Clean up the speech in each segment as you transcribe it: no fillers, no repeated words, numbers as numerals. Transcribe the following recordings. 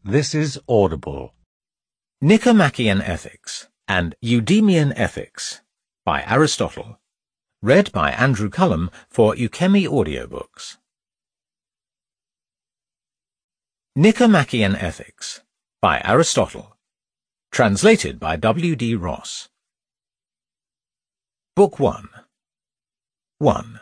This is Audible. Nicomachean Ethics and Eudemian Ethics by Aristotle. Read by Andrew Cullum for Ukemi Audiobooks. Nicomachean Ethics by Aristotle. Translated by W. D. Ross. Book 1. 1.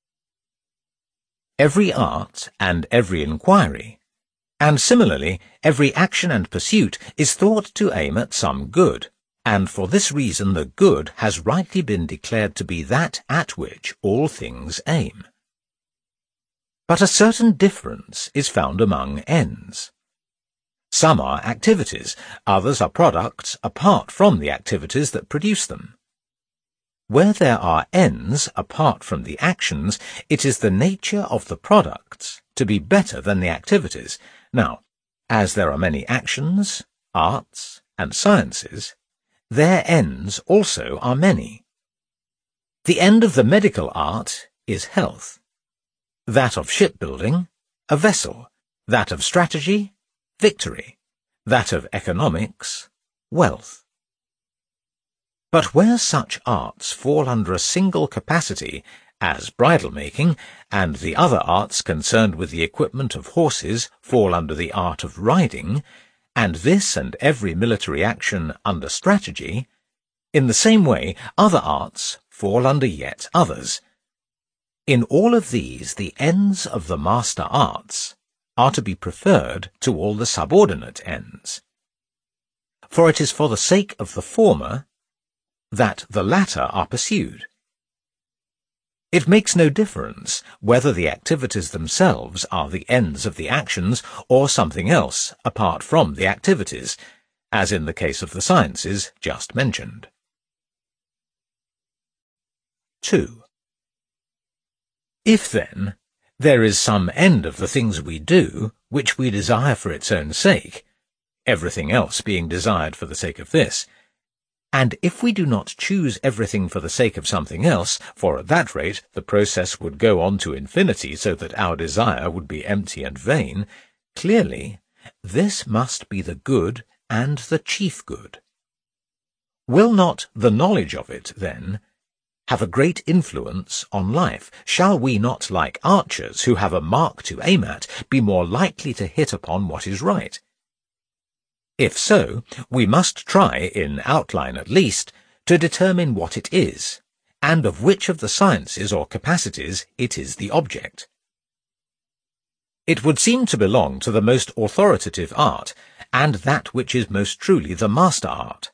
Every art and every inquiry, and similarly every action and pursuit, is thought to aim at some good, and for this reason the good has rightly been declared to be that at which all things aim. But a certain difference is found among ends. Some are activities, others are products apart from the activities that produce them. Where there are ends apart from the actions, it is the nature of the products to be better than the activities. Now, as there are many actions, arts, and sciences, their ends also are many. The end of the medical art is health, that of shipbuilding, a vessel, that of strategy, victory, that of economics, wealth. But where such arts fall under a single capacity, as bridle-making, and the other arts concerned with the equipment of horses fall under the art of riding, and this and every military action under strategy, in the same way other arts fall under yet others. In all of these the ends of the master arts are to be preferred to all the subordinate ends. For it is for the sake of the former that the latter are pursued. It makes no difference whether the activities themselves are the ends of the actions or something else apart from the activities, as in the case of the sciences just mentioned. 2. If, then, there is some end of the things we do which we desire for its own sake, everything else being desired for the sake of this, and if we do not choose everything for the sake of something else, for at that rate the process would go on to infinity so that our desire would be empty and vain, clearly this must be the good and the chief good. Will not the knowledge of it, then, have a great influence on life? Shall we not, like archers who have a mark to aim at, be more likely to hit upon what is right? If so, we must try, in outline at least, to determine what it is, and of which of the sciences or capacities it is the object. It would seem to belong to the most authoritative art, and that which is most truly the master art.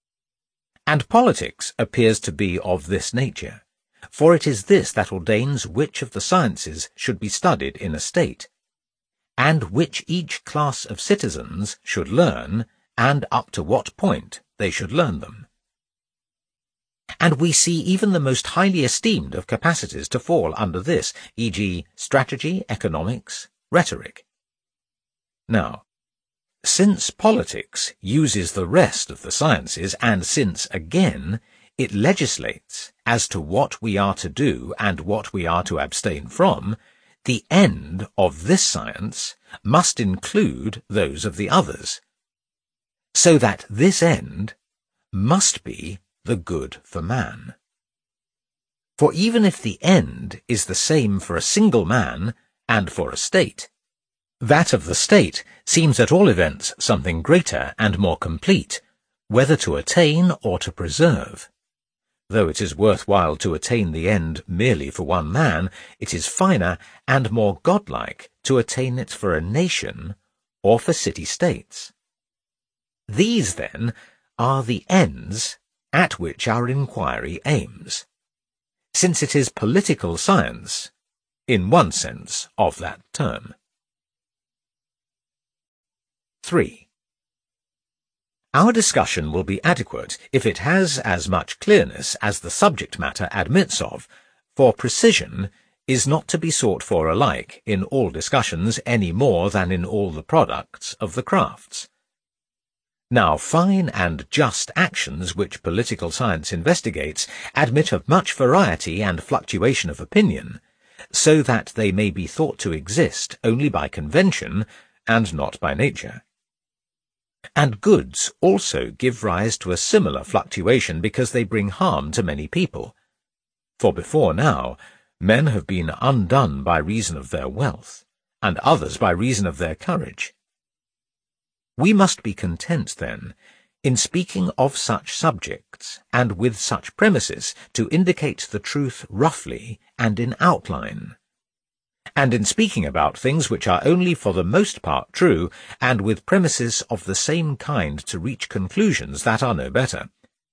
And politics appears to be of this nature, for it is this that ordains which of the sciences should be studied in a state, and which each class of citizens should learn, and up to what point they should learn them. And we see even the most highly esteemed of capacities to fall under this, e.g., strategy, economics, rhetoric. Now, since politics uses the rest of the sciences, and since, again, it legislates as to what we are to do and what we are to abstain from, the end of this science must include those of the others, so that this end must be the good for man. For even if the end is the same for a single man and for a state, that of the state seems at all events something greater and more complete, whether to attain or to preserve. Though it is worthwhile to attain the end merely for one man, it is finer and more godlike to attain it for a nation or for city-states. These, then, are the ends at which our inquiry aims, since it is political science, in one sense of that term. 3. Our discussion will be adequate if it has as much clearness as the subject matter admits of, for precision is not to be sought for alike in all discussions any more than in all the products of the crafts. Now, fine and just actions which political science investigates admit of much variety and fluctuation of opinion, so that they may be thought to exist only by convention and not by nature. And goods also give rise to a similar fluctuation because they bring harm to many people. For before now, men have been undone by reason of their wealth, and others by reason of their courage. We must be content, then, in speaking of such subjects, and with such premises, to indicate the truth roughly and in outline, and in speaking about things which are only for the most part true, and with premises of the same kind to reach conclusions that are no better.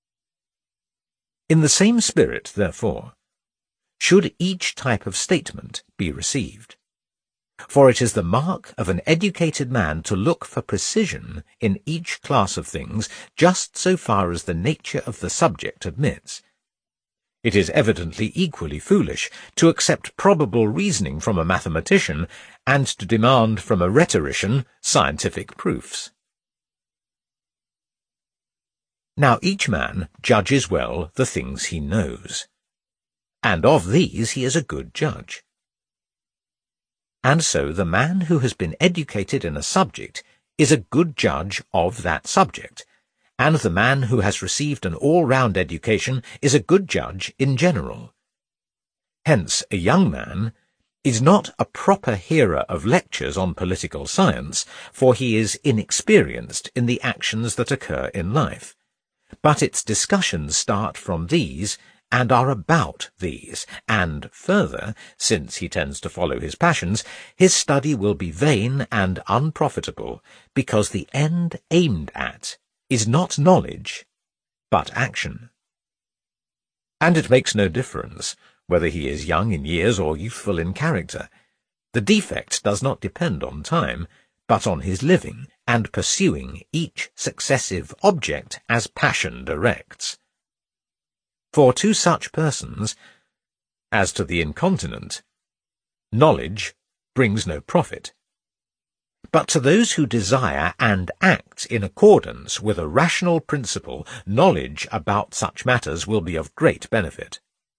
In the same spirit, therefore, should each type of statement be received. For it is the mark of an educated man to look for precision in each class of things just so far as the nature of the subject admits. It is evidently equally foolish to accept probable reasoning from a mathematician and to demand from a rhetorician scientific proofs. Now each man judges well the things he knows, and of these he is a good judge. And so the man who has been educated in a subject is a good judge of that subject, and the man who has received an all-round education is a good judge in general. Hence, a young man is not a proper hearer of lectures on political science, for he is inexperienced in the actions that occur in life, but its discussions start from these and are about these, and further, since he tends to follow his passions, his study will be vain and unprofitable, because the end aimed at is not knowledge, but action. And it makes no difference whether he is young in years or youthful in character. The defect does not depend on time, but on his living and pursuing each successive object as passion directs. For to such persons, as to the incontinent, knowledge brings no profit. But to those who desire and act in accordance with a rational principle, knowledge about such matters will be of great benefit.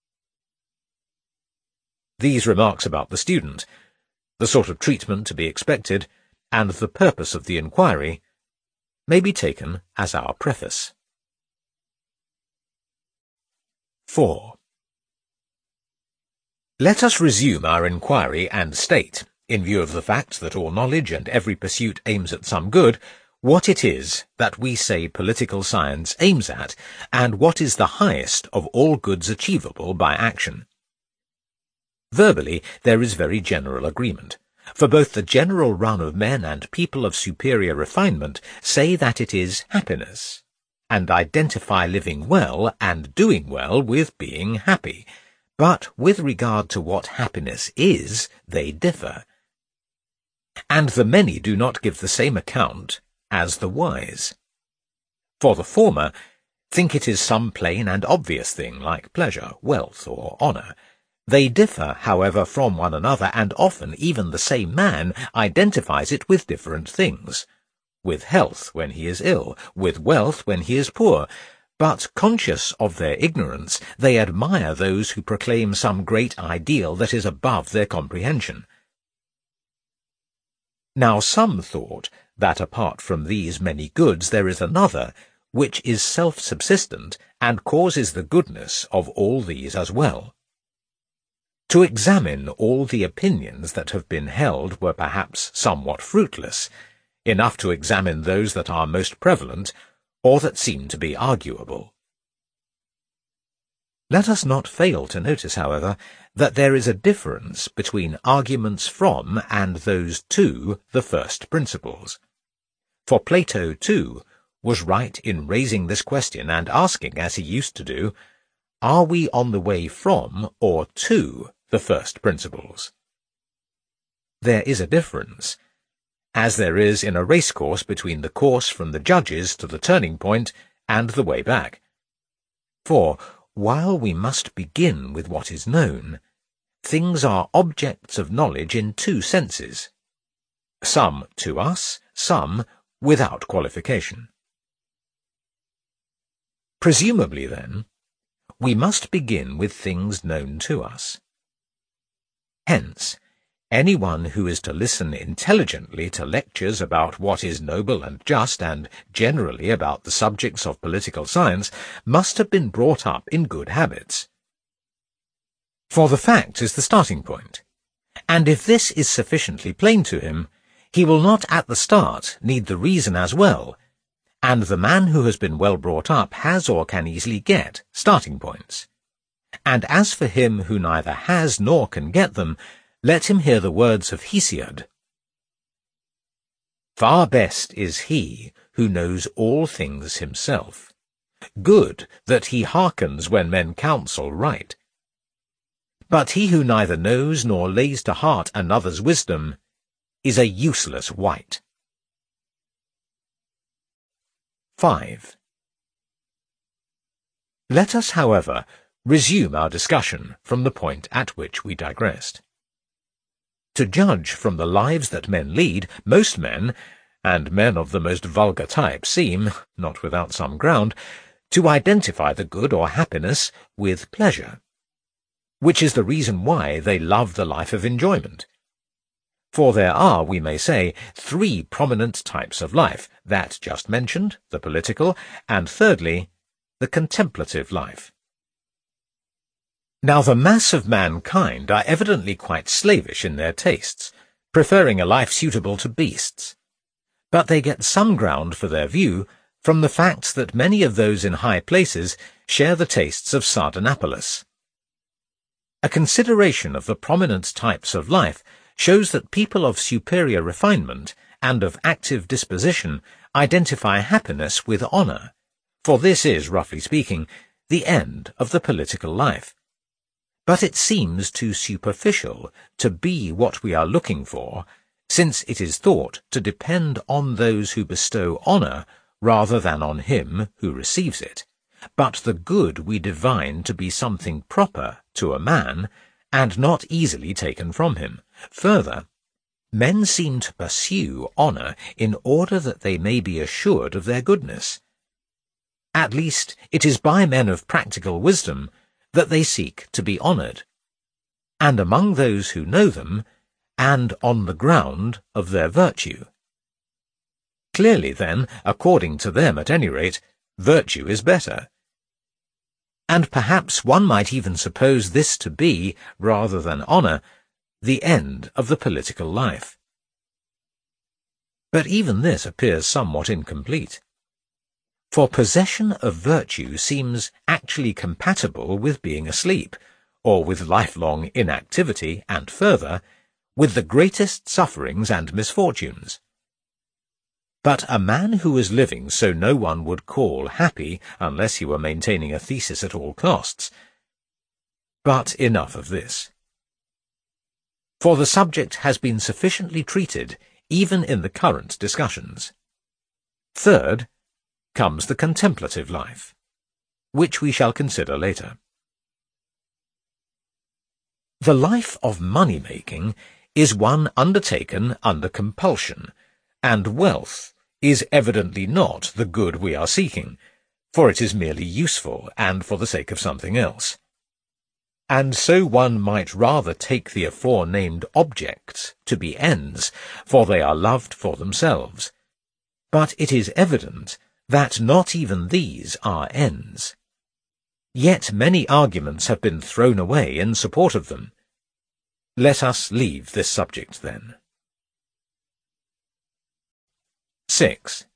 These remarks about the student, the sort of treatment to be expected, and the purpose of the inquiry, may be taken as our preface. 4. Let us resume our inquiry and state, in view of the fact that all knowledge and every pursuit aims at some good, what it is that we say political science aims at, and what is the highest of all goods achievable by action. Verbally, there is very general agreement, for both the general run of men and people of superior refinement say that it is happiness, and identify living well and doing well with being happy. But with regard to what happiness is, they differ. And the many do not give the same account as the wise. For the former think it is some plain and obvious thing like pleasure, wealth, or honour. They differ, however, from one another, and often even the same man identifies it with different things. With health when he is ill, with wealth when he is poor, but conscious of their ignorance, they admire those who proclaim some great ideal that is above their comprehension. Now some thought that apart from these many goods there is another, which is self-subsistent, and causes the goodness of all these as well. To examine all the opinions that have been held were perhaps somewhat fruitless, enough to examine those that are most prevalent, or that seem to be arguable. Let us not fail to notice, however, that there is a difference between arguments from and those to the first principles. For Plato, too, was right in raising this question and asking, as he used to do, are we on the way from or to the first principles? There is a difference, as there is in a racecourse between the course from the judges to the turning point and the way back. For, while we must begin with what is known, things are objects of knowledge in two senses, some to us, some without qualification. Presumably, then, we must begin with things known to us. Hence, Anyone who is to listen intelligently to lectures about what is noble and just, and generally about the subjects of political science, must have been brought up in good habits. For the fact is the starting point, and if this is sufficiently plain to him, he will not at the start need the reason as well, and the man who has been well brought up has or can easily get starting points. And as for him who neither has nor can get them, let him hear the words of Hesiod. Far best is he who knows all things himself. Good that he hearkens when men counsel right. But he who neither knows nor lays to heart another's wisdom is a useless wight. 5. Let us, however, resume our discussion from the point at which we digressed. To judge from the lives that men lead, most men, and men of the most vulgar type, seem, not without some ground, to identify the good or happiness with pleasure, which is the reason why they love the life of enjoyment. For there are, we may say, 3 prominent types of life, that just mentioned, the political, and thirdly, the contemplative life. Now the mass of mankind are evidently quite slavish in their tastes, preferring a life suitable to beasts. But they get some ground for their view from the fact that many of those in high places share the tastes of Sardanapalus. A consideration of the prominent types of life shows that people of superior refinement and of active disposition identify happiness with honor, for this is, roughly speaking, the end of the political life. But it seems too superficial to be what we are looking for, since it is thought to depend on those who bestow honor rather than on him who receives it. But the good we divine to be something proper to a man, and not easily taken from him. Further, men seem to pursue honor in order that they may be assured of their goodness. At least, it is by men of practical wisdom that they seek to be honored, and among those who know them, and on the ground of their virtue. Clearly, then, according to them at any rate, virtue is better. And perhaps one might even suppose this to be, rather than honor, the end of the political life. But even this appears somewhat incomplete. For possession of virtue seems actually compatible with being asleep, or with lifelong inactivity, and further, with the greatest sufferings and misfortunes. But a man who was living so no one would call happy unless he were maintaining a thesis at all costs. But enough of this. For the subject has been sufficiently treated even in the current discussions. Third comes the contemplative life, which we shall consider later. The life of money-making is one undertaken under compulsion, and wealth is evidently not the good we are seeking, for it is merely useful and for the sake of something else. And so one might rather take the aforenamed objects to be ends, for they are loved for themselves. But it is evident that not even these are ends. Yet many arguments have been thrown away in support of them. Let us leave this subject then. 6.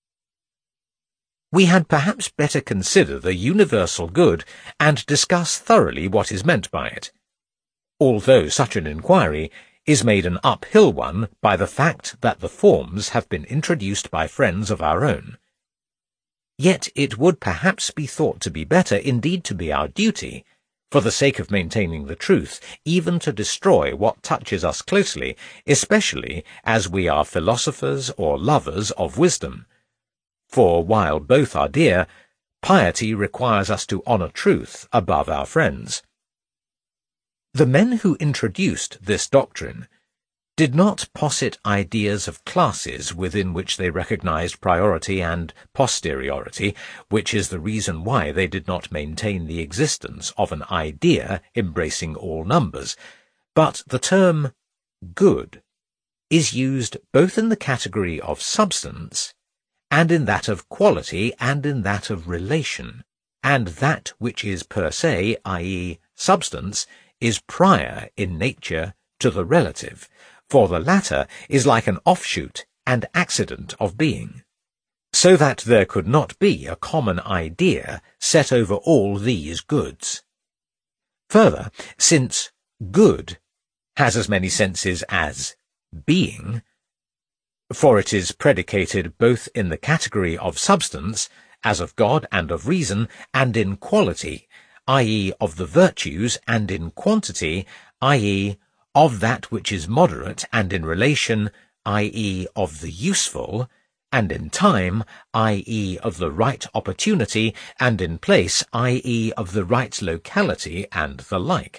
We had perhaps better consider the universal good and discuss thoroughly what is meant by it, although such an inquiry is made an uphill one by the fact that the forms have been introduced by friends of our own. Yet it would perhaps be thought to be better, indeed to be our duty, for the sake of maintaining the truth, even to destroy what touches us closely, especially as we are philosophers or lovers of wisdom. For while both are dear, piety requires us to honor truth above our friends. The men who introduced this doctrine did not posit ideas of classes within which they recognized priority and posteriority, which is the reason why they did not maintain the existence of an idea embracing all numbers, but the term good is used both in the category of substance and in that of quality and in that of relation, and that which is per se, i.e., substance, is prior in nature to the relative, for the latter is like an offshoot and accident of being, so that there could not be a common idea set over all these goods. Further, since good has as many senses as being, for it is predicated both in the category of substance, as of God and of reason, and in quality, i.e. of the virtues, and in quantity, i.e. of that which is moderate, and in relation, i.e. of the useful, and in time, i.e. of the right opportunity, and in place, i.e. of the right locality, and the like.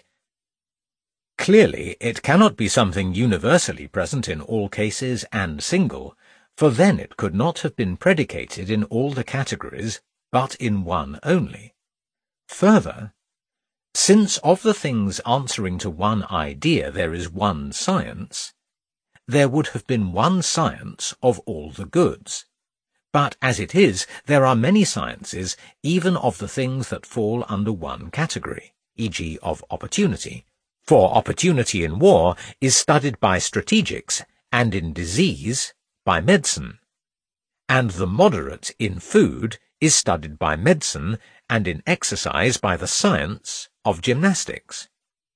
Clearly, it cannot be something universally present in all cases and single, for then it could not have been predicated in all the categories, but in one only. Further, since of the things answering to one idea there is one science, there would have been one science of all the goods. But as it is, there are many sciences, even of the things that fall under one category, e.g. of opportunity. For opportunity in war is studied by strategics, and in disease by medicine. And the moderate in food is studied by medicine, and in exercise by the science of gymnastics.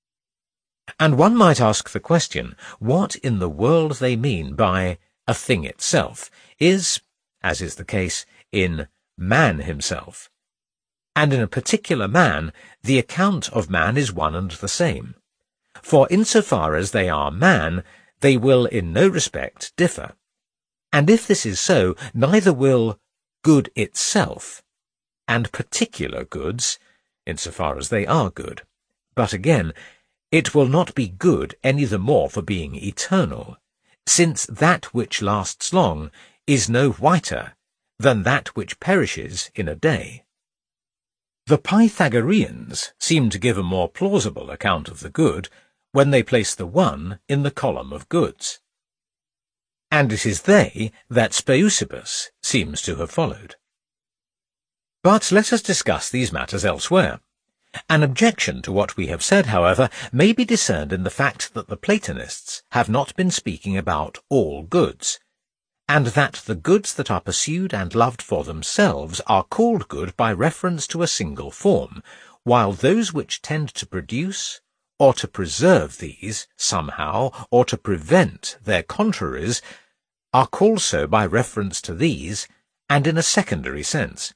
And one might ask the question, what in the world they mean by a thing itself is, as is the case, in man himself. And in a particular man, the account of man is one and the same. For insofar as they are man, they will in no respect differ. And if this is so, neither will good itself, and particular goods, insofar as they are good. But again, it will not be good any the more for being eternal, since that which lasts long is no whiter than that which perishes in a day. The Pythagoreans seem to give a more plausible account of the good when they place the one in the column of goods. And it is they that Speusippus seems to have followed. But let us discuss these matters elsewhere. An objection to what we have said, however, may be discerned in the fact that the Platonists have not been speaking about all goods, and that the goods that are pursued and loved for themselves are called good by reference to a single form, while those which tend to produce or to preserve these somehow, or to prevent their contraries, are called so by reference to these, and in a secondary sense.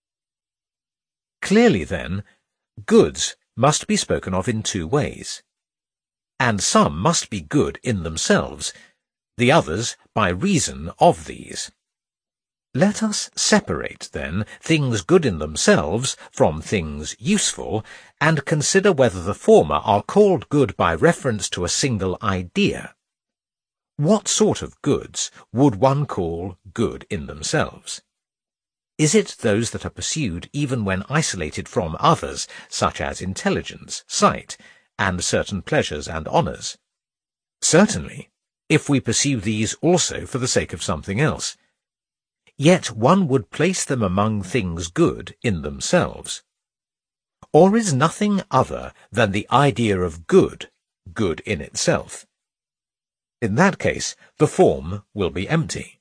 Clearly, then, goods must be spoken of in two ways, and some must be good in themselves, the others by reason of these. Let us separate, then, things good in themselves from things useful, and consider whether the former are called good by reference to a single idea. What sort of goods would one call good in themselves? Is it those that are pursued even when isolated from others, such as intelligence, sight, and certain pleasures and honours? Certainly, if we pursue these also for the sake of something else. Yet one would place them among things good in themselves. Or is nothing other than the idea of good, good in itself? In that case, the form will be empty.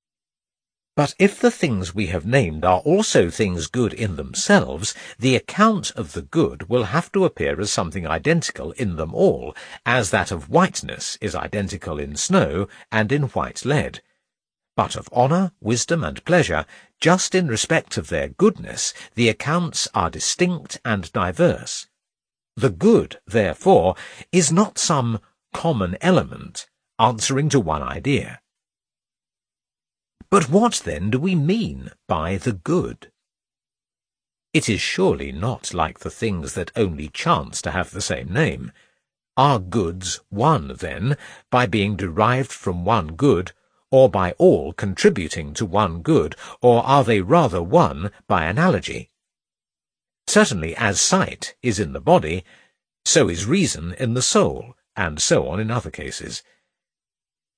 But if the things we have named are also things good in themselves, the account of the good will have to appear as something identical in them all, as that of whiteness is identical in snow and in white lead. But of honour, wisdom, and pleasure, just in respect of their goodness, the accounts are distinct and diverse. The good, therefore, is not some common element answering to one idea. But what then do we mean by the good? It is surely not like the things that only chance to have the same name. Are goods one, then, by being derived from one good, or by all contributing to one good, or are they rather one by analogy? Certainly, as sight is in the body, so is reason in the soul, and so on in other cases.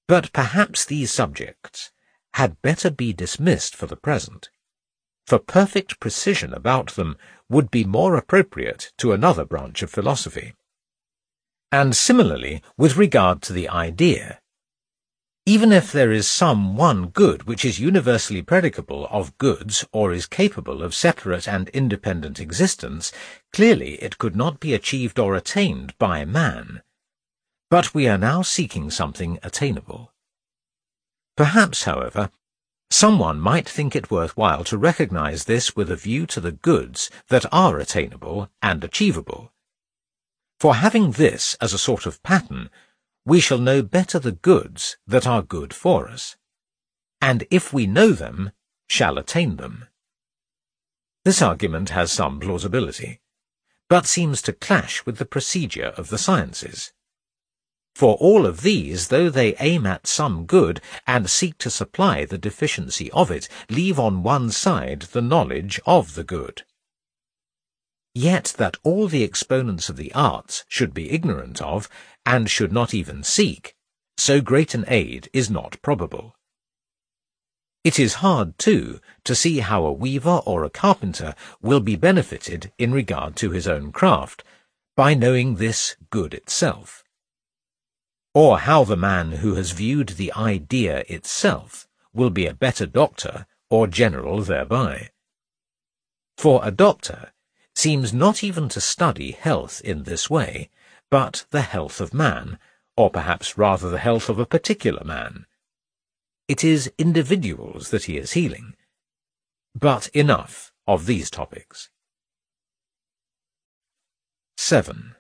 But perhaps these subjects had better be dismissed for the present, for perfect precision about them would be more appropriate to another branch of philosophy. And similarly with regard to the idea. Even if there is some one good which is universally predicable of goods or is capable of separate and independent existence, clearly it could not be achieved or attained by man. But we are now seeking something attainable. Perhaps, however, someone might think it worthwhile to recognize this with a view to the goods that are attainable and achievable. For having this as a sort of pattern, we shall know better the goods that are good for us, and if we know them, shall attain them. This argument has some plausibility, but seems to clash with the procedure of the sciences. For all of these, though they aim at some good and seek to supply the deficiency of it, leave on one side the knowledge of the good. Yet that all the exponents of the arts should be ignorant of, and should not even seek, so great an aid is not probable. It is hard, too, to see how a weaver or a carpenter will be benefited in regard to his own craft, by knowing this good itself, or how the man who has viewed the idea itself will be a better doctor or general thereby. For a doctor seems not even to study health in this way, but the health of man, or perhaps rather the health of a particular man. It is individuals that he is healing. But enough of these topics. 7.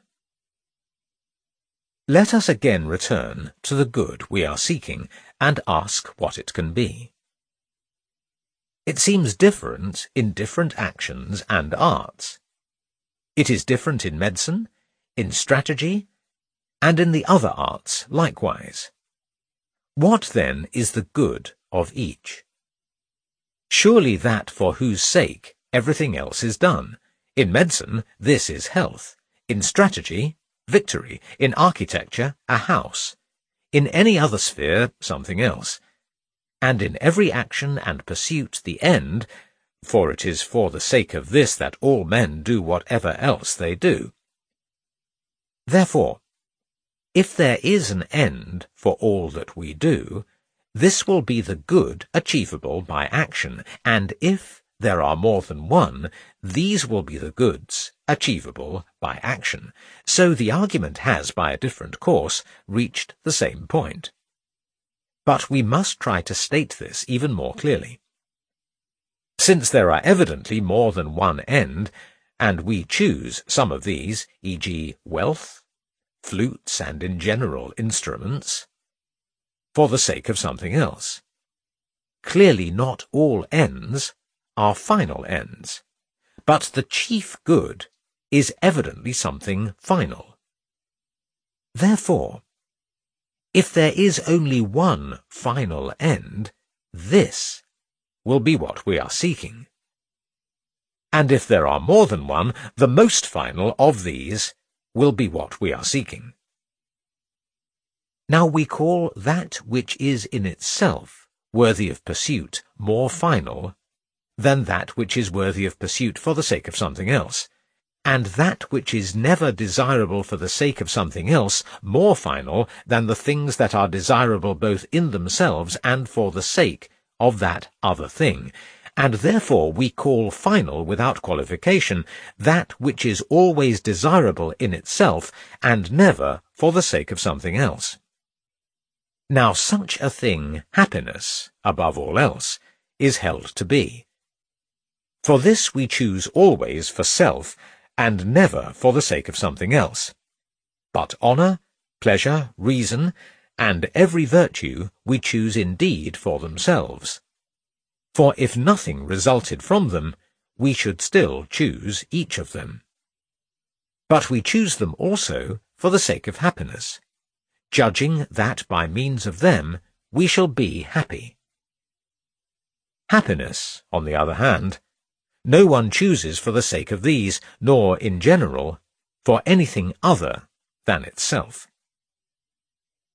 Let us again return to the good we are seeking and ask what it can be. It seems different in different actions and arts. It is different in medicine, in strategy, and in the other arts likewise. What then is the good of each? Surely that for whose sake everything else is done. In medicine, this is health. In strategy, victory. In architecture, a house. In any other sphere, something else. And in every action and pursuit the end, for it is for the sake of this that all men do whatever else they do. Therefore, if there is an end for all that we do, this will be the good achievable by action, and if there are more than one, these will be the goods achievable by action. So the argument has, by a different course, reached the same point. But we must try to state this even more clearly. Since there are evidently more than one end, and we choose some of these, e.g. wealth, flutes, and in general instruments, for the sake of something else. Clearly not all ends are final ends, but the chief good is evidently something final. Therefore, if there is only one final end, this will be what we are seeking. And if there are more than one, the most final of these will be what we are seeking. Now we call that which is in itself worthy of pursuit more final than that which is worthy of pursuit for the sake of something else, and that which is never desirable for the sake of something else more final than the things that are desirable both in themselves and for the sake of that other thing. And therefore we call final without qualification that which is always desirable in itself and never for the sake of something else. Now such a thing, happiness, above all else, is held to be. For this we choose always for self, and never for the sake of something else. But honour, pleasure, reason, and every virtue we choose indeed for themselves. For if nothing resulted from them, we should still choose each of them. But we choose them also for the sake of happiness, judging that by means of them we shall be happy. Happiness, on the other hand, no one chooses for the sake of these, nor, in general, for anything other than itself.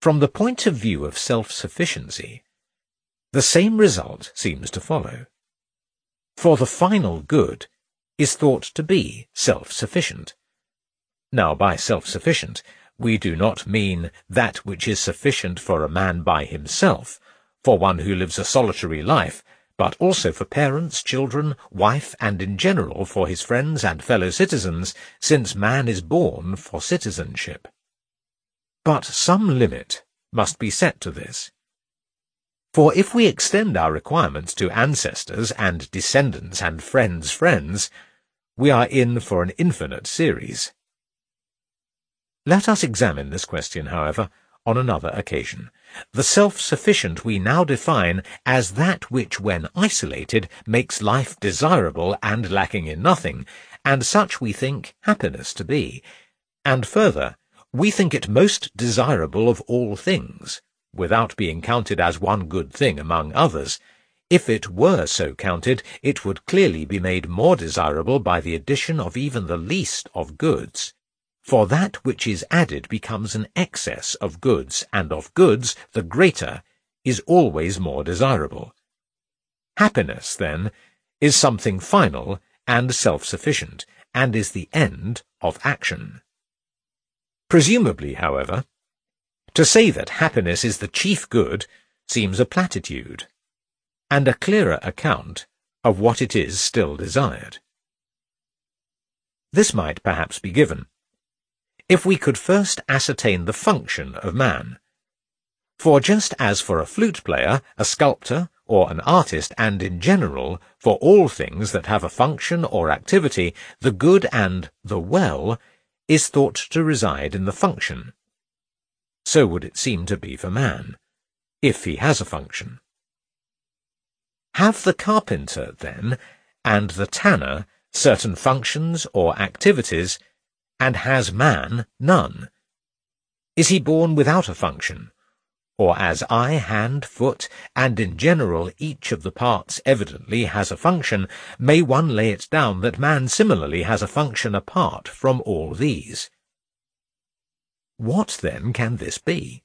From the point of view of self-sufficiency, the same result seems to follow. For the final good is thought to be self-sufficient. Now, by self-sufficient, we do not mean that which is sufficient for a man by himself, for one who lives a solitary life, but also for parents, children, wife, and in general for his friends and fellow citizens, since man is born for citizenship. But some limit must be set to this. For if we extend our requirements to ancestors and descendants and friends' friends, we are in for an infinite series. Let us examine this question, however, on another occasion. The self-sufficient we now define as that which, when isolated, makes life desirable and lacking in nothing, and such we think happiness to be. And further, we think it most desirable of all things, without being counted as one good thing among others. If it were so counted, it would clearly be made more desirable by the addition of even the least of goods. For that which is added becomes an excess of goods, and of goods the greater is always more desirable. Happiness, then, is something final and self-sufficient, and is the end of action. Presumably, however, to say that happiness is the chief good seems a platitude, and a clearer account of what it is still desired. This might perhaps be given if we could first ascertain the function of man. For just as for a flute player, a sculptor, or an artist, and in general, for all things that have a function or activity, the good and the well is thought to reside in the function. So would it seem to be for man, if he has a function. Have the carpenter, then, and the tanner certain functions or activities, and has man none? Is he born without a function? Or as eye, hand, foot, and in general each of the parts evidently has a function, may one lay it down that man similarly has a function apart from all these? What then can this be?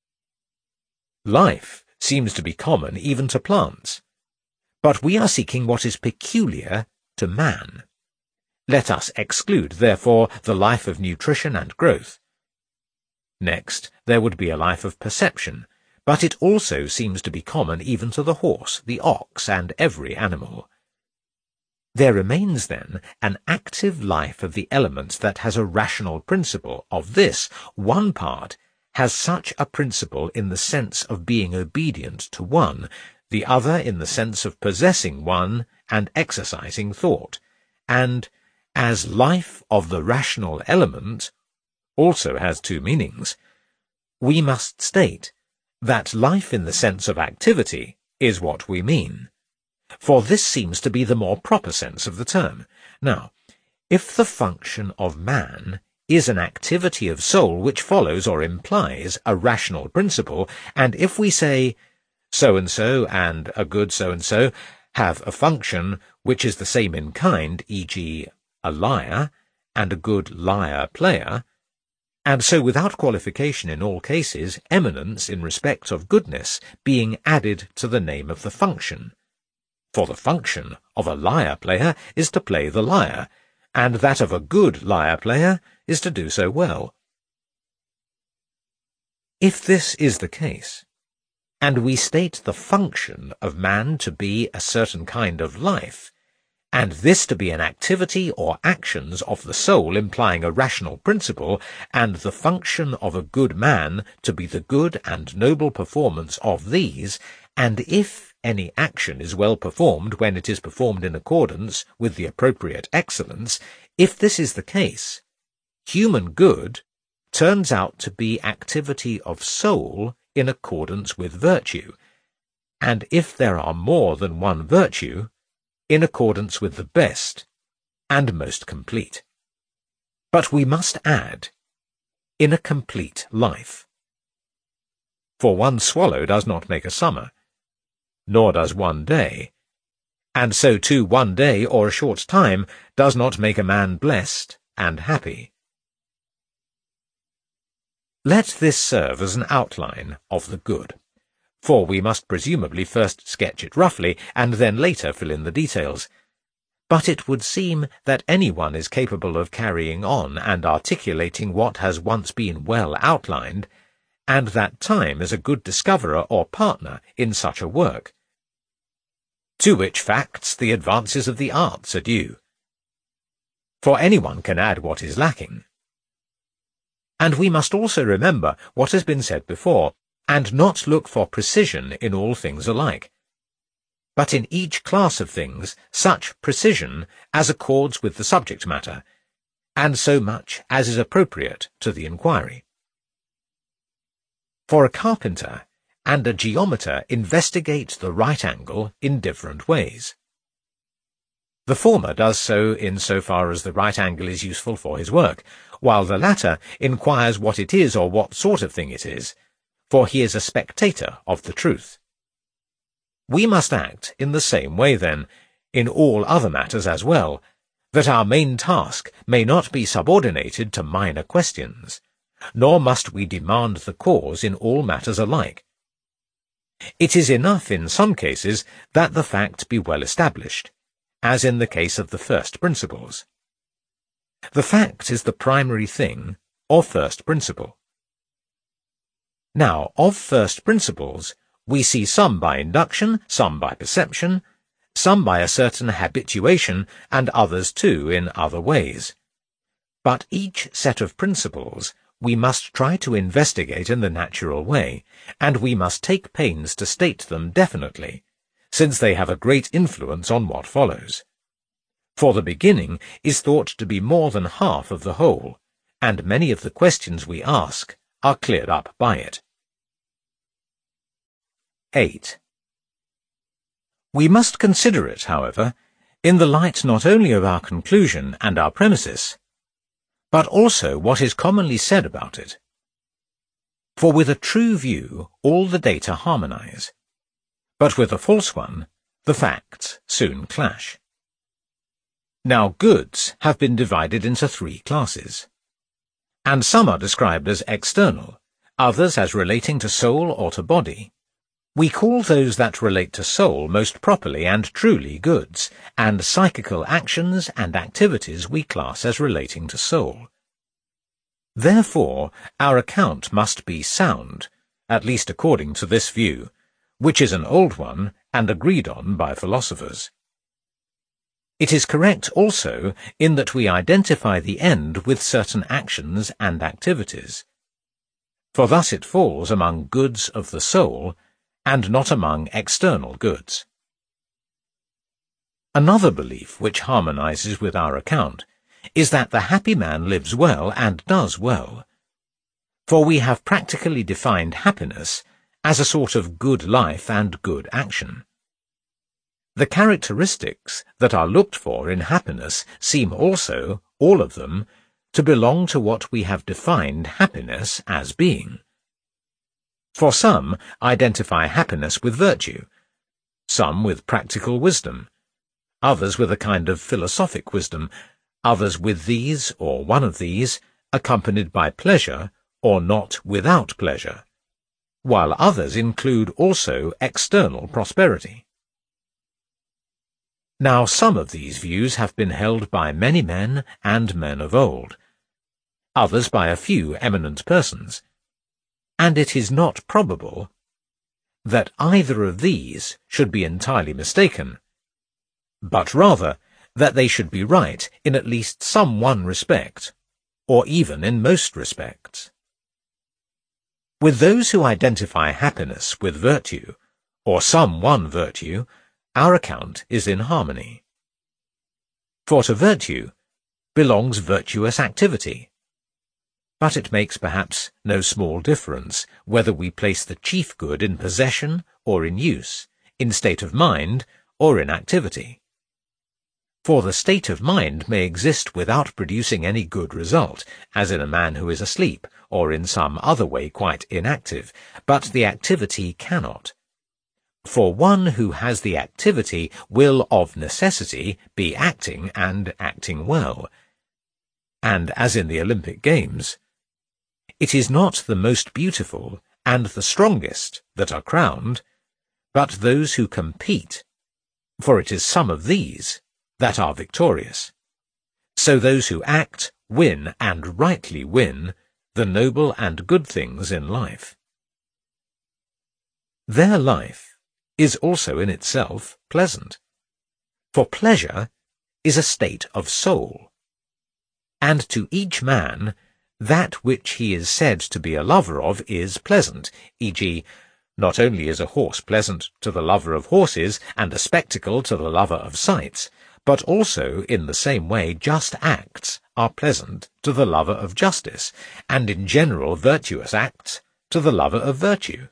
Life seems to be common even to plants, but we are seeking what is peculiar to man. Let us exclude, therefore, the life of nutrition and growth. Next, there would be a life of perception, but it also seems to be common even to the horse, the ox, and every animal. There remains, then, an active life of the elements that has a rational principle. Of this, one part has such a principle in the sense of being obedient to one, the other in the sense of possessing one and exercising thought, and as life of the rational element also has two meanings, we must state that life in the sense of activity is what we mean, for this seems to be the more proper sense of the term. Now, if the function of man is an activity of soul which follows or implies a rational principle, and if we say so-and-so and a good so-and-so have a function which is the same in kind, e.g., a liar and a good lyre player, and so without qualification in all cases, eminence in respect of goodness being added to the name of the function. For the function of a lyre player is to play the lyre, and that of a good lyre player is to do so well. If this is the case, and we state the function of man to be a certain kind of life, and this to be an activity or actions of the soul implying a rational principle, and the function of a good man to be the good and noble performance of these, and if any action is well performed when it is performed in accordance with the appropriate excellence, if this is the case, human good turns out to be activity of soul in accordance with virtue, and if there are more than one virtue, in accordance with the best and most complete. But we must add, in a complete life. For one swallow does not make a summer, nor does one day, and so too one day or a short time does not make a man blessed and happy. Let this serve as an outline of the good, for we must presumably first sketch it roughly and then later fill in the details. But it would seem that anyone is capable of carrying on and articulating what has once been well outlined, and that time is a good discoverer or partner in such a work. To which facts the advances of the arts are due. For anyone can add what is lacking. And we must also remember what has been said before, and not look for precision in all things alike, but in each class of things such precision as accords with the subject matter, and so much as is appropriate to the inquiry. For a carpenter and a geometer investigate the right angle in different ways. The former does so in so far as the right angle is useful for his work, while the latter inquires what it is or what sort of thing it is, for he is a spectator of the truth. We must act in the same way, then, in all other matters as well, that our main task may not be subordinated to minor questions, nor must we demand the cause in all matters alike. It is enough in some cases that the fact be well established, as in the case of the first principles. The fact is the primary thing, or first principle. Now, of first principles, we see some by induction, some by perception, some by a certain habituation, and others too in other ways. But each set of principles we must try to investigate in the natural way, and we must take pains to state them definitely, since they have a great influence on what follows. For the beginning is thought to be more than half of the whole, and many of the questions we ask are cleared up by it. 8. We must consider it, however, in the light not only of our conclusion and our premises, but also what is commonly said about it. For with a true view all the data harmonize, but with a false one the facts soon clash. Now goods have been divided into 3 classes, and some are described as external, others as relating to soul or to body. We call those that relate to soul most properly and truly goods, and psychical actions and activities we class as relating to soul. Therefore, our account must be sound, at least according to this view, which is an old one and agreed on by philosophers. It is correct also in that we identify the end with certain actions and activities, for thus it falls among goods of the soul and not among external goods. Another belief which harmonizes with our account is that the happy man lives well and does well, for we have practically defined happiness as a sort of good life and good action. The characteristics that are looked for in happiness seem also, all of them, to belong to what we have defined happiness as being. For some identify happiness with virtue, some with practical wisdom, others with a kind of philosophic wisdom, others with these or one of these, accompanied by pleasure or not without pleasure, while others include also external prosperity. Now some of these views have been held by many men and men of old, others by a few eminent persons, and it is not probable that either of these should be entirely mistaken, but rather that they should be right in at least some one respect, or even in most respects. With those who identify happiness with virtue, or some one virtue, our account is in harmony. For to virtue belongs virtuous activity, but it makes perhaps no small difference whether we place the chief good in possession or in use, in state of mind or in activity. For the state of mind may exist without producing any good result, as in a man who is asleep, or in some other way quite inactive, but the activity cannot. For one who has the activity will of necessity be acting and acting well. And as in the Olympic Games, It is not the most beautiful and the strongest that are crowned, but those who compete, for it is some of these that are victorious. So those who act, win, and rightly win, the noble and good things in life. Their life is also in itself pleasant, for pleasure is a state of soul, and to each man that which he is said to be a lover of is pleasant, e.g., not only is a horse pleasant to the lover of horses and a spectacle to the lover of sights, but also in the same way just acts are pleasant to the lover of justice, and in general virtuous acts to the lover of virtue.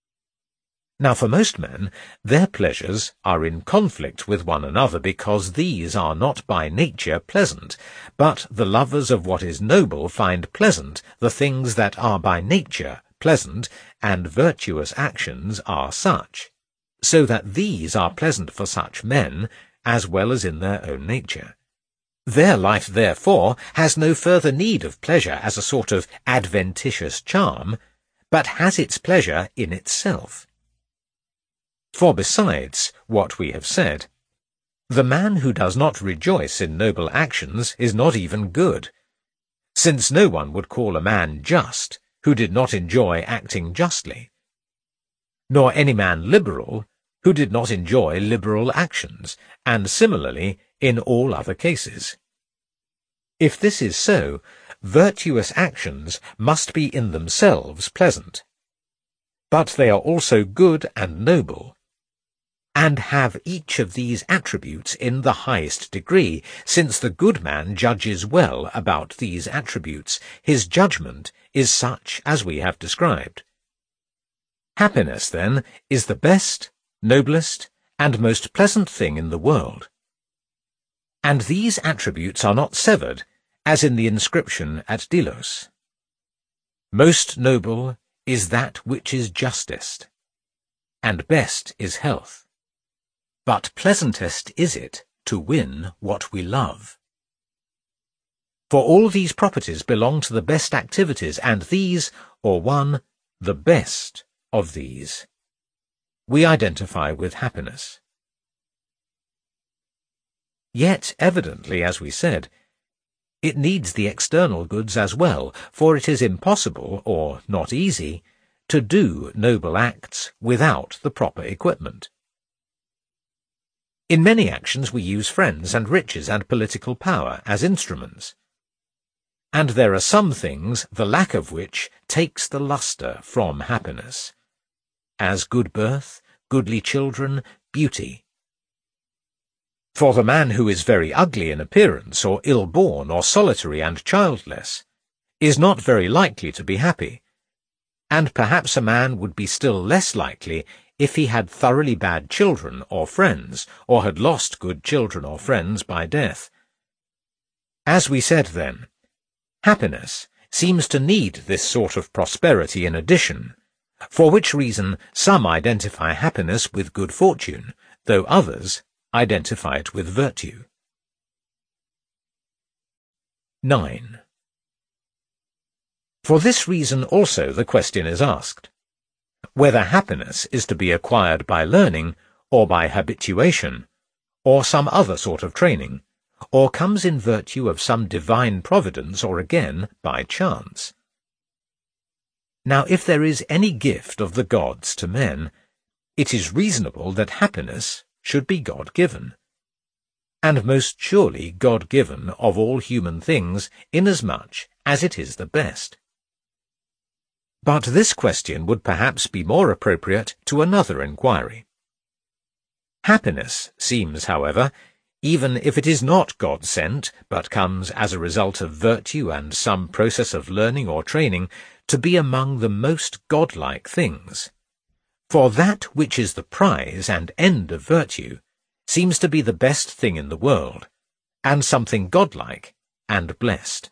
Now for most men, their pleasures are in conflict with one another because these are not by nature pleasant, but the lovers of what is noble find pleasant the things that are by nature pleasant, and virtuous actions are such, so that these are pleasant for such men as well as in their own nature. Their life, therefore, has no further need of pleasure as a sort of adventitious charm, but has its pleasure in itself. For besides what we have said, the man who does not rejoice in noble actions is not even good, since no one would call a man just who did not enjoy acting justly, nor any man liberal who did not enjoy liberal actions, and similarly in all other cases. If this is so, virtuous actions must be in themselves pleasant, but they are also good and noble, and have each of these attributes in the highest degree, since the good man judges well about these attributes. His judgment is such as we have described. Happiness, then, is the best, noblest, and most pleasant thing in the world. And these attributes are not severed, as in the inscription at Delos. Most noble is that which is justest, and best is health. But pleasantest is it to win what we love. For all these properties belong to the best activities, and these, or one, the best of these, we identify with happiness. Yet, evidently, as we said, it needs the external goods as well, for it is impossible, or not easy, to do noble acts without the proper equipment. In many actions we use friends and riches and political power as instruments, and there are some things the lack of which takes the lustre from happiness, as good birth, goodly children, beauty. For the man who is very ugly in appearance, or ill-born, or solitary and childless, is not very likely to be happy, and perhaps a man would be still less likely if he had thoroughly bad children or friends, or had lost good children or friends by death. As we said then, happiness seems to need this sort of prosperity in addition, for which reason some identify happiness with good fortune, though others identify it with virtue. 9. For this reason also the question is asked, whether happiness is to be acquired by learning, or by habituation, or some other sort of training, or comes in virtue of some divine providence, or again by chance. Now if there is any gift of the gods to men, it is reasonable that happiness should be God-given, and most surely God-given of all human things, inasmuch as it is the best. But this question would perhaps be more appropriate to another inquiry. Happiness seems, however, even if it is not God-sent, but comes as a result of virtue and some process of learning or training, to be among the most godlike things. For that which is the prize and end of virtue seems to be the best thing in the world, and something godlike and blessed.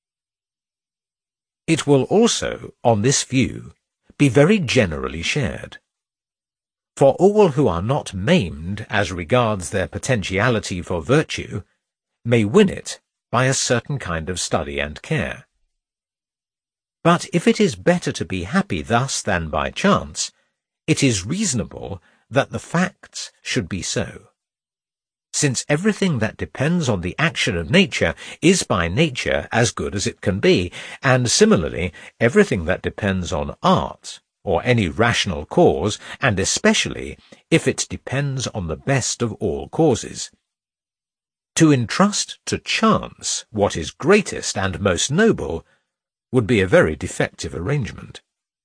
It will also, on this view, be very generally shared. For all who are not maimed as regards their potentiality for virtue may win it by a certain kind of study and care. But if it is better to be happy thus than by chance, it is reasonable that the facts should be so. Since everything that depends on the action of nature is by nature as good as it can be, and similarly everything that depends on art, or any rational cause, and especially if it depends on the best of all causes. To entrust to chance what is greatest and most noble would be a very defective arrangement.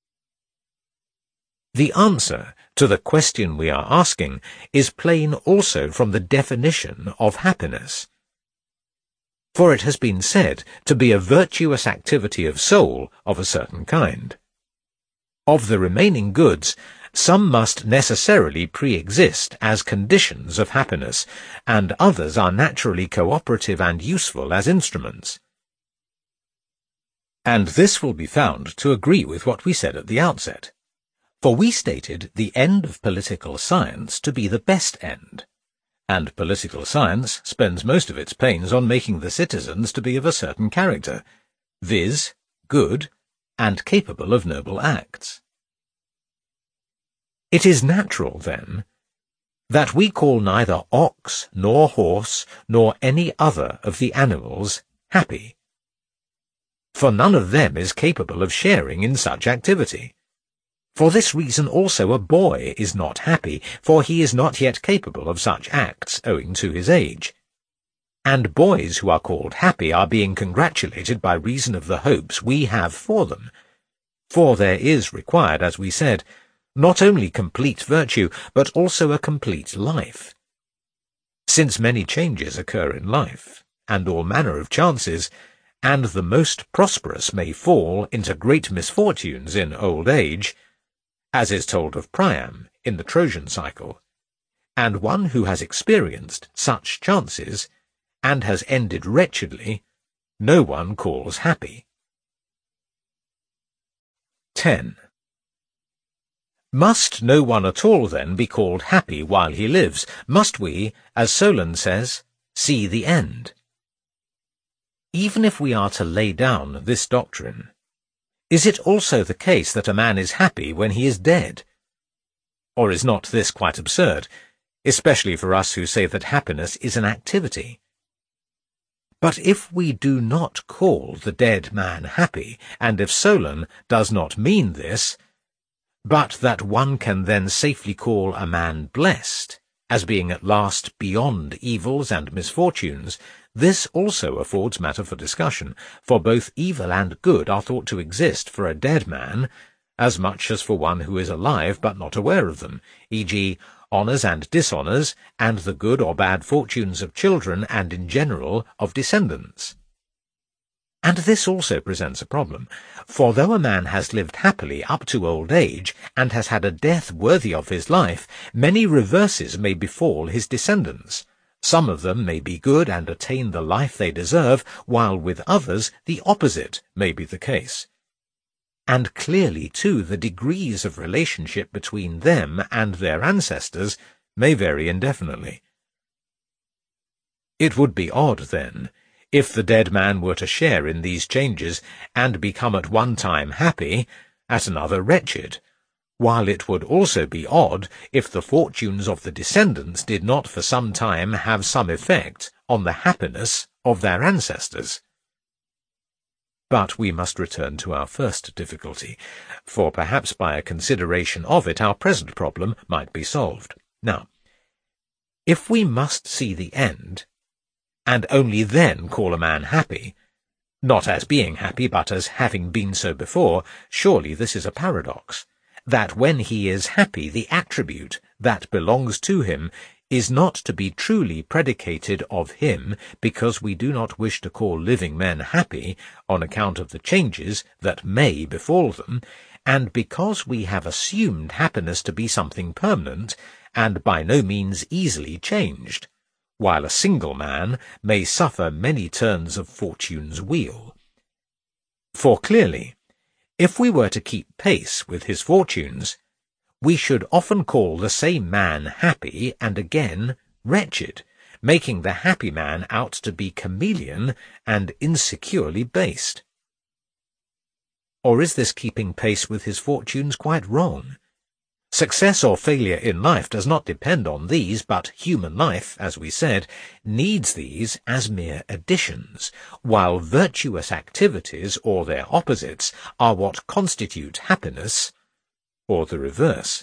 The answer to the question we are asking is plain also from the definition of happiness. For it has been said to be a virtuous activity of soul of a certain kind. Of the remaining goods, some must necessarily pre-exist as conditions of happiness, and others are naturally cooperative and useful as instruments. And this will be found to agree with what we said at the outset. For we stated the end of political science to be the best end, and political science spends most of its pains on making the citizens to be of a certain character, viz., good, and capable of noble acts. It is natural, then, that we call neither ox, nor horse, nor any other of the animals happy, for none of them is capable of sharing in such activity. For this reason also a boy is not happy, for he is not yet capable of such acts owing to his age. And boys who are called happy are being congratulated by reason of the hopes we have for them. For there is required, as we said, not only complete virtue, but also a complete life. Since many changes occur in life, and all manner of chances, and the most prosperous may fall into great misfortunes in old age, as is told of Priam in the Trojan cycle, and one who has experienced such chances, and has ended wretchedly, no one calls happy. 10. Must no one at all, then, be called happy while he lives? Must we, as Solon says, see the end? Even if we are to lay down this doctrine, is it also the case that a man is happy when he is dead? Or is not this quite absurd, especially for us who say that happiness is an activity? But if we do not call the dead man happy, and if Solon does not mean this, but that one can then safely call a man blessed, as being at last beyond evils and misfortunes, this also affords matter for discussion, for both evil and good are thought to exist for a dead man, as much as for one who is alive but not aware of them, e.g., honours and dishonours, and the good or bad fortunes of children and in general of descendants. And this also presents a problem, for though a man has lived happily up to old age, and has had a death worthy of his life, many reverses may befall his descendants. Some of them may be good and attain the life they deserve, while with others the opposite may be the case. And clearly, too, the degrees of relationship between them and their ancestors may vary indefinitely. It would be odd, then, if the dead man were to share in these changes and become at one time happy, at another wretched, while it would also be odd if the fortunes of the descendants did not for some time have some effect on the happiness of their ancestors. But we must return to our first difficulty, for perhaps by a consideration of it our present problem might be solved. Now, if we must see the end, and only then call a man happy, not as being happy, but as having been so before, surely this is a paradox, that when he is happy the attribute that belongs to him is not to be truly predicated of him, because we do not wish to call living men happy on account of the changes that may befall them, and because we have assumed happiness to be something permanent, and by no means easily changed, while a single man may suffer many turns of fortune's wheel. For clearly, if we were to keep pace with his fortunes, we should often call the same man happy and again wretched, making the happy man out to be chameleon and insecurely based. Or is this keeping pace with his fortunes quite wrong? Success or failure in life does not depend on these, but human life, as we said, needs these as mere additions, while virtuous activities or their opposites are what constitute happiness, or the reverse.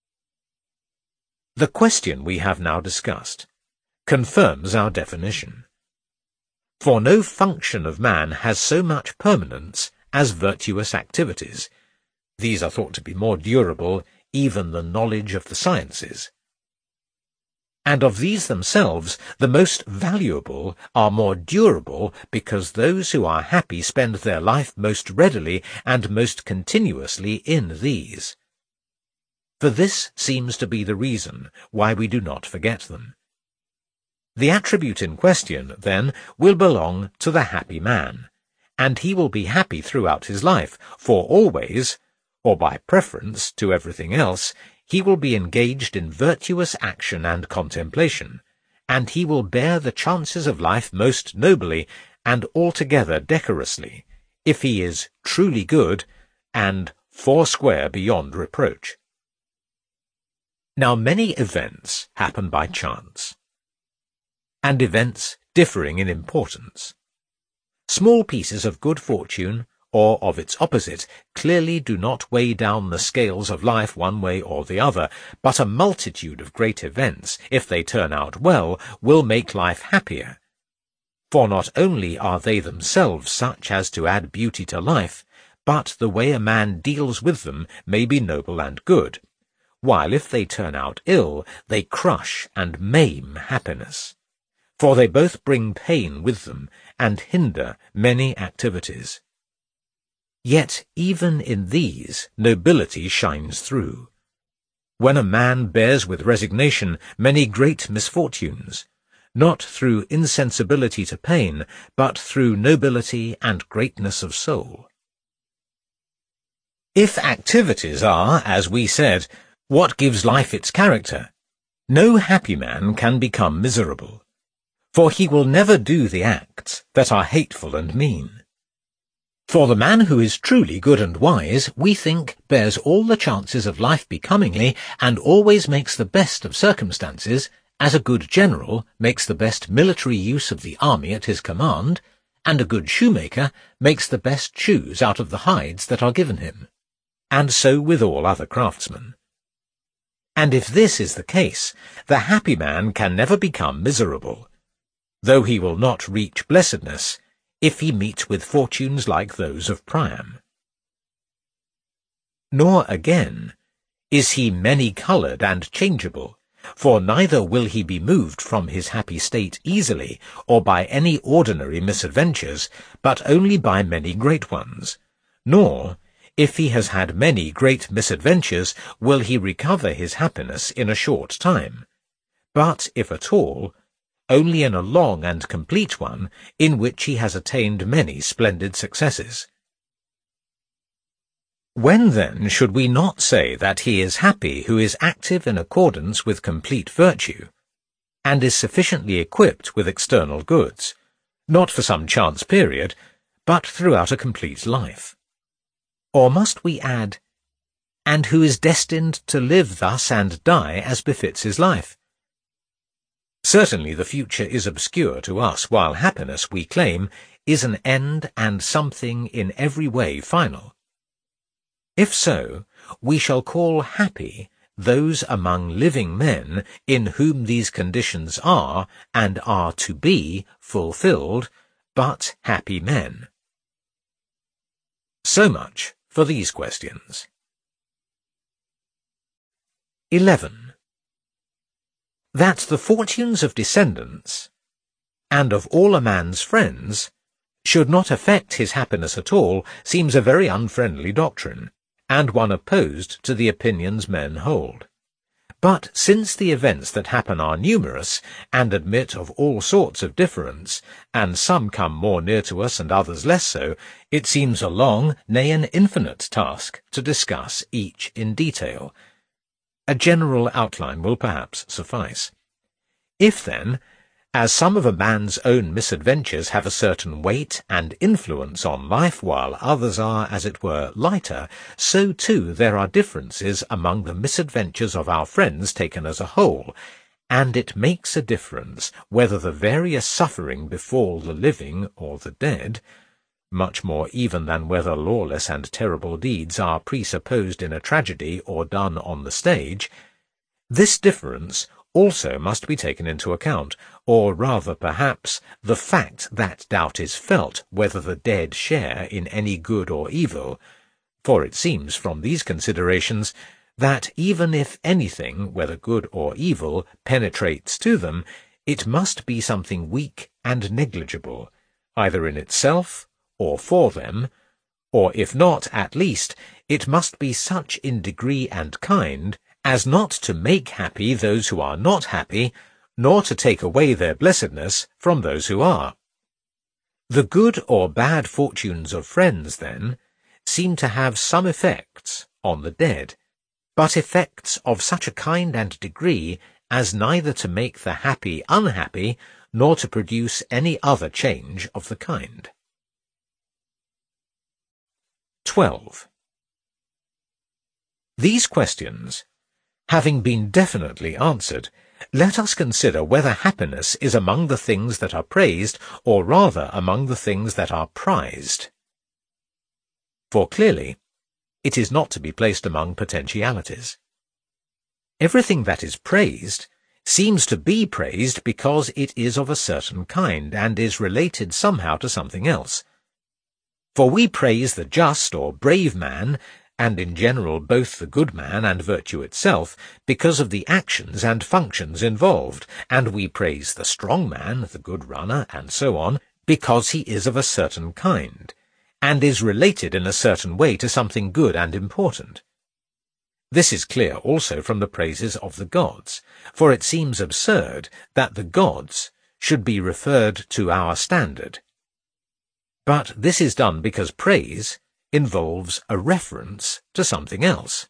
The question we have now discussed confirms our definition. For no function of man has so much permanence as virtuous activities. These are thought to be more durable even than knowledge of the sciences. And of these themselves, the most valuable are more durable because those who are happy spend their life most readily and most continuously in these. For this seems to be the reason why we do not forget them. The attribute in question, then, will belong to the happy man, and he will be happy throughout his life, for always, or by preference to everything else, he will be engaged in virtuous action and contemplation, and he will bear the chances of life most nobly and altogether decorously, if he is truly good and foursquare beyond reproach. Now many events happen by chance, and events differing in importance. Small pieces of good fortune, or of its opposite, clearly do not weigh down the scales of life one way or the other, but a multitude of great events, if they turn out well, will make life happier. For not only are they themselves such as to add beauty to life, but the way a man deals with them may be noble and good, while if they turn out ill, they crush and maim happiness. For they both bring pain with them, and hinder many activities. Yet even in these nobility shines through. When a man bears with resignation many great misfortunes, not through insensibility to pain, but through nobility and greatness of soul. If activities are, as we said, what gives life its character, no happy man can become miserable, for he will never do the acts that are hateful and mean. For the man who is truly good and wise, we think, bears all the chances of life becomingly, and always makes the best of circumstances, as a good general makes the best military use of the army at his command, and a good shoemaker makes the best shoes out of the hides that are given him, and so with all other craftsmen. And if this is the case, the happy man can never become miserable, though he will not reach blessedness, if he meets with fortunes like those of Priam. Nor, again, is he many-coloured and changeable, for neither will he be moved from his happy state easily, or by any ordinary misadventures, but only by many great ones, nor, if he has had many great misadventures, will he recover his happiness in a short time, but, if at all, only in a long and complete one, in which he has attained many splendid successes. When, then, should we not say that he is happy who is active in accordance with complete virtue, and is sufficiently equipped with external goods, not for some chance period, but throughout a complete life? Or must we add, and who is destined to live thus and die as befits his life? Certainly the future is obscure to us, while happiness, we claim, is an end and something in every way final. If so, we shall call happy those among living men in whom these conditions are, and are to be, fulfilled, but happy men. So much for these questions. 11. That the fortunes of descendants, and of all a man's friends, should not affect his happiness at all seems a very unfriendly doctrine, and one opposed to the opinions men hold. But since the events that happen are numerous, and admit of all sorts of difference, and some come more near to us and others less so, it seems a long, nay, an infinite task to discuss each in detail. A general outline will perhaps suffice. If, then, As some of a man's own misadventures have a certain weight and influence on life, while others are, as it were, lighter, so too there are differences among the misadventures of our friends taken as a whole, and it makes a difference whether the various suffering befall the living or the dead, much more even than whether lawless and terrible deeds are presupposed in a tragedy or done on the stage. This difference also must be taken into account, or rather, perhaps, the fact that doubt is felt whether the dead share in any good or evil, for it seems from these considerations that even if anything, whether good or evil, penetrates to them, it must be something weak and negligible, either in itself or for them, or if not, at least, it must be such in degree and kind as not to make happy those who are not happy, nor to take away their blessedness from those who are. The good or bad fortunes of friends, then, seem to have some effects on the dead, but effects of such a kind and degree as neither to make the happy unhappy, nor to produce any other change of the kind. 12. These questions having been definitely answered, let us consider whether happiness is among the things that are praised, or rather among the things that are prized. For clearly, it is not to be placed among potentialities. Everything that is praised seems to be praised because it is of a certain kind, and is related somehow to something else. For we praise the just or brave man, and in general both the good man and virtue itself, because of the actions and functions involved, and we praise the strong man, the good runner, and so on, because he is of a certain kind, and is related in a certain way to something good and important. This is clear also from the praises of the gods, for it seems absurd that the gods should be referred to our standard. But this is done because praise involves a reference to something else.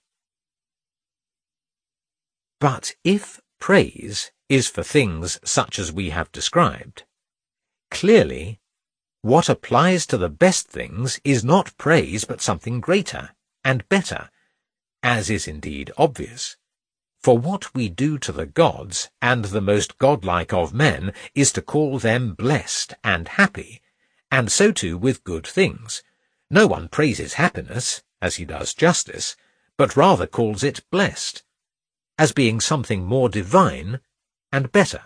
But if praise is for things such as we have described, clearly what applies to the best things is not praise but something greater and better, as is indeed obvious. For what we do to the gods, and the most godlike of men, is to call them blessed and happy, and so too with good things. No one praises happiness, as he does justice, but rather calls it blessed, as being something more divine and better.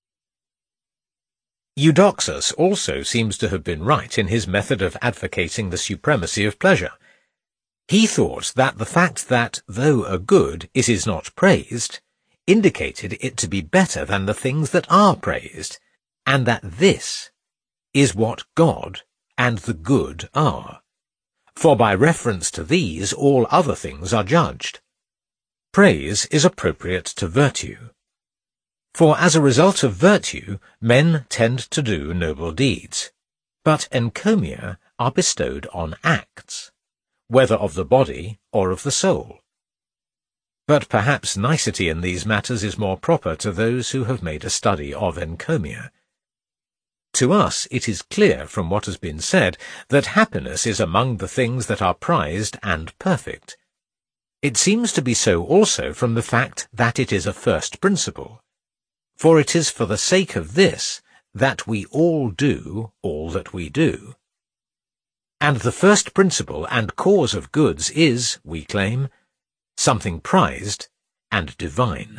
Eudoxus also seems to have been right in his method of advocating the supremacy of pleasure. He thought that the fact that, though a good, it is not praised, indicated it to be better than the things that are praised, and that this is what God and the good are. For by reference to these all other things are judged. Praise is appropriate to virtue. For as a result of virtue, men tend to do noble deeds, but encomia are bestowed on acts, whether of the body or of the soul. But perhaps nicety in these matters is more proper to those who have made a study of encomia. To us it is clear from what has been said that happiness is among the things that are prized and perfect. It seems to be so also from the fact that it is a first principle, for it is for the sake of this that we all do all that we do. And the first principle and cause of goods is, we claim, something prized and divine.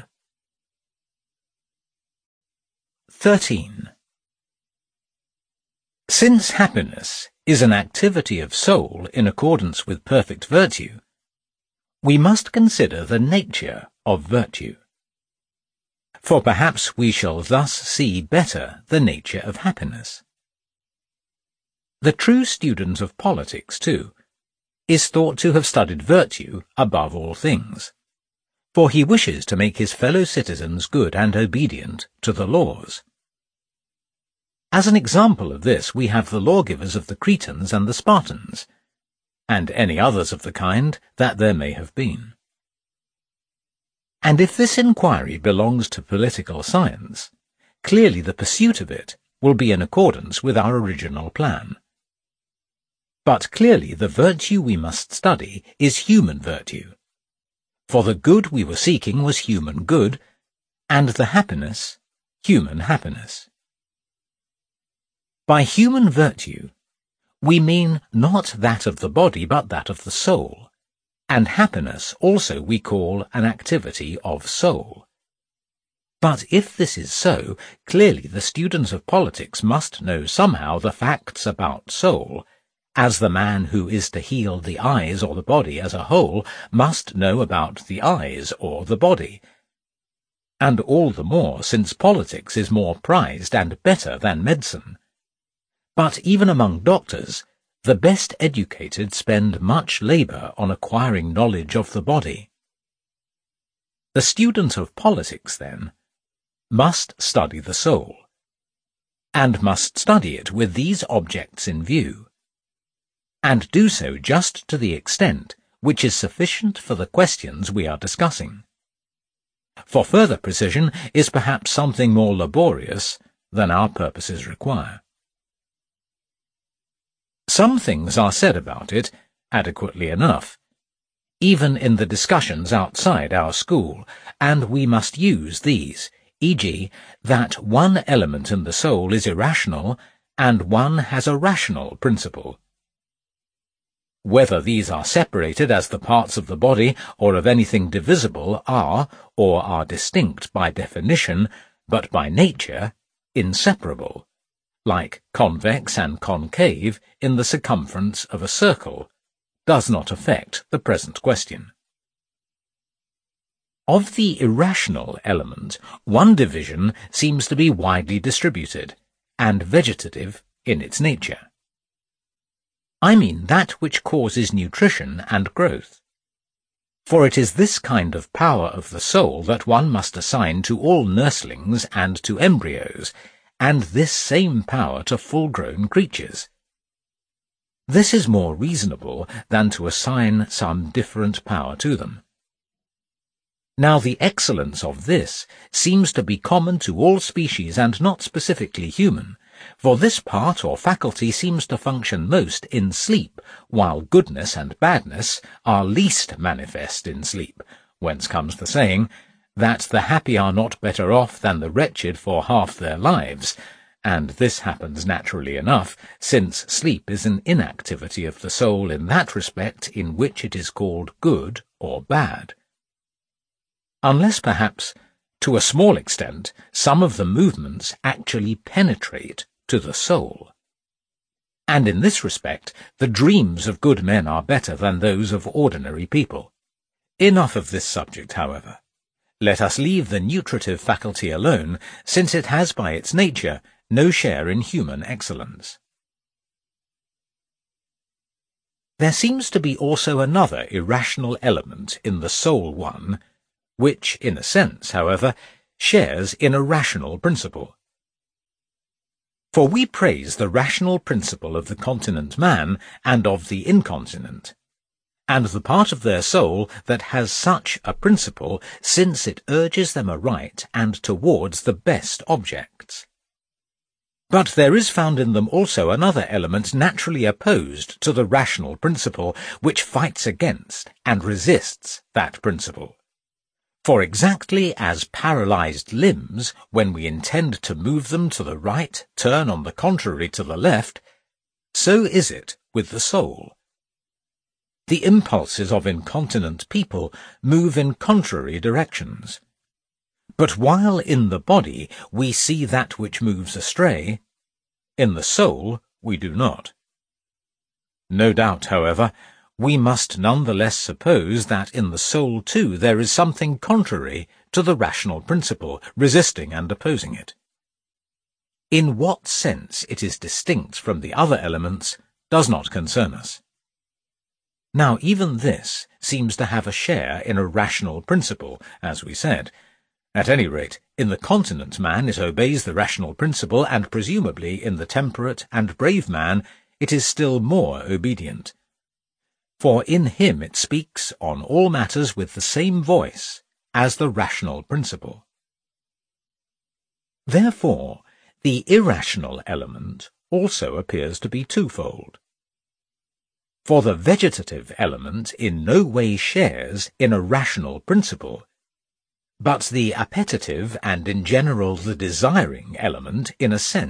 13. Since happiness is an activity of soul in accordance with perfect virtue, we must consider the nature of virtue. For perhaps we shall thus see better the nature of happiness. The true student of politics, too, is thought to have studied virtue above all things, for he wishes to make his fellow citizens good and obedient to the laws. As an example of this, we have the lawgivers of the Cretans and the Spartans, and any others of the kind that there may have been. And if this inquiry belongs to political science, clearly the pursuit of it will be in accordance with our original plan. But clearly the virtue we must study is human virtue, for the good we were seeking was human good, and the happiness, human happiness. By human virtue, we mean not that of the body but that of the soul, and happiness also we call an activity of soul. But if this is so, clearly the student of politics must know somehow the facts about soul, as the man who is to heal the eyes or the body as a whole must know about the eyes or the body. And all the more since politics is more prized and better than medicine. But even among doctors, the best educated spend much labour on acquiring knowledge of the body. The student of politics, then, must study the soul, and must study it with these objects in view, and do so just to the extent which is sufficient for the questions we are discussing. For further precision is perhaps something more laborious than our purposes require. Some things are said about it adequately enough, even in the discussions outside our school, and we must use these, e.g., that one element in the soul is irrational and one has a rational principle. Whether these are separated as the parts of the body or of anything divisible are, or are distinct by definition, but by nature, inseparable, like convex and concave in the circumference of a circle, does not affect the present question. Of the irrational element, one division seems to be widely distributed, and vegetative in its nature. I mean that which causes nutrition and growth. For it is this kind of power of the soul that one must assign to all nurslings and to embryos, and this same power to full-grown creatures. This is more reasonable than to assign some different power to them. Now the excellence of this seems to be common to all species and not specifically human, for this part or faculty seems to function most in sleep, while goodness and badness are least manifest in sleep, whence comes the saying, that the happy are not better off than the wretched for half their lives, and this happens naturally enough, since sleep is an inactivity of the soul in that respect in which it is called good or bad. Unless perhaps, to a small extent, some of the movements actually penetrate to the soul. And in this respect, the dreams of good men are better than those of ordinary people. Enough of this subject, however. Let us leave the nutritive faculty alone, since it has by its nature no share in human excellence. There seems to be also another irrational element in the soul one, which, in a sense, however, shares in a rational principle. For we praise the rational principle of the continent man and of the incontinent, and the part of their soul that has such a principle, since it urges them aright and towards the best objects. But there is found in them also another element naturally opposed to the rational principle, which fights against and resists that principle. For exactly as paralyzed limbs, when we intend to move them to the right, turn on the contrary to the left, so is it with the soul. The impulses of incontinent people move in contrary directions. But while in the body we see that which moves astray, in the soul we do not. No doubt, however, we must none the less suppose that in the soul too there is something contrary to the rational principle, resisting and opposing it. In what sense it is distinct from the other elements does not concern us. Now even this seems to have a share in a rational principle, as we said. At any rate, in the continent man it obeys the rational principle, and presumably in the temperate and brave man it is still more obedient. For in him it speaks on all matters with the same voice as the rational principle. Therefore, the irrational element also appears to be twofold. For the vegetative element in no way shares in a rational principle, but the appetitive and in general the desiring element, in a sense,